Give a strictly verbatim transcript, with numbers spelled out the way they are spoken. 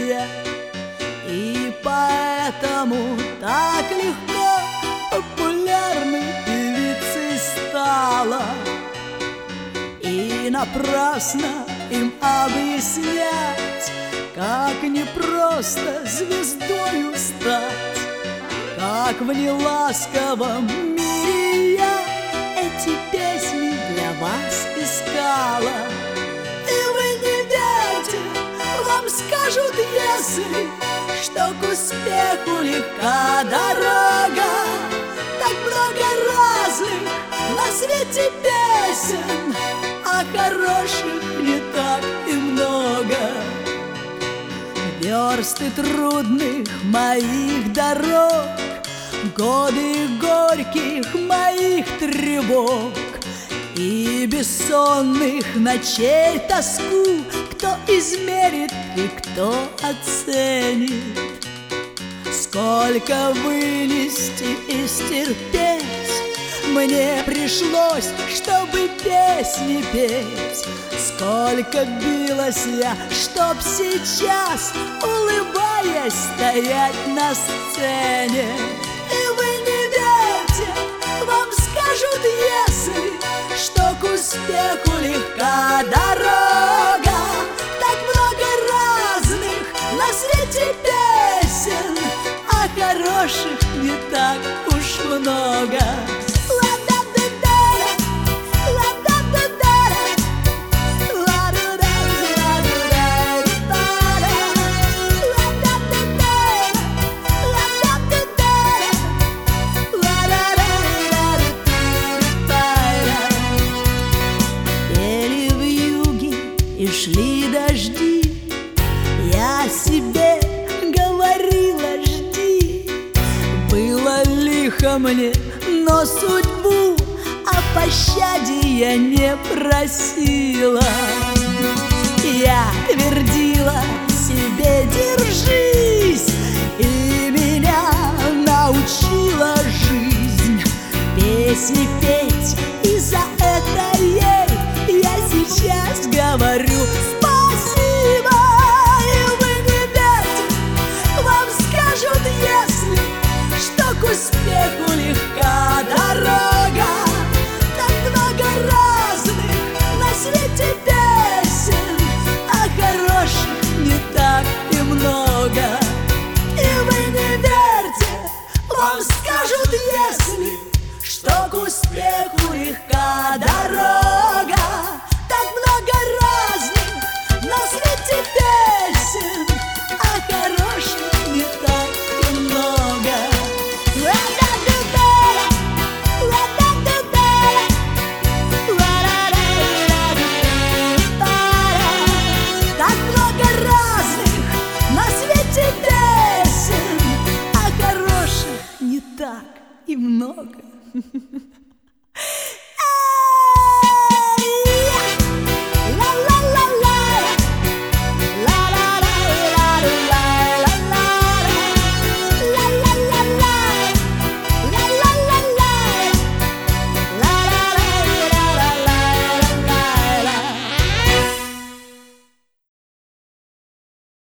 нельзя. И поэтому так легко популярной певицей стала. И напрасно им объяснять, как непросто звездою стать, как в неласковом мире я эти песни для вас искала. И вы не верьте, вам скажут, если что к успеху легка дорога. Так много разных на свете песен, а хороших не так и много. Версты трудных моих дорог, годы горьких моих тревог и бессонных ночей тоску кто измерит и кто оценит? Сколько вынести и стерпеть мне пришлось, чтобы песни петь. Сколько билась я, чтоб сейчас, улыбаясь, стоять на сцене. И вы не верьте, вам скажут, если что к успеху легка дорога. Так много разных на свете песен, а хороших не так уж много. И шли дожди, я себе говорила, жди. Было лихо мне, но судьбу о пощаде я не просила. Я твердила себе, держись, и меня научила жизнь песни петь, и за это ей я сейчас говорю спасибо. И вы не верьте, вам скажут, если что к успеху легка дорога. Так много разных на свете песен, а хороших не так и много. И вы не верьте, вам скажут, если что к успеху легка дорога. Так много разных на свете песен, а хороших не так и много. Так много разных на свете песен, а хороших не так и много.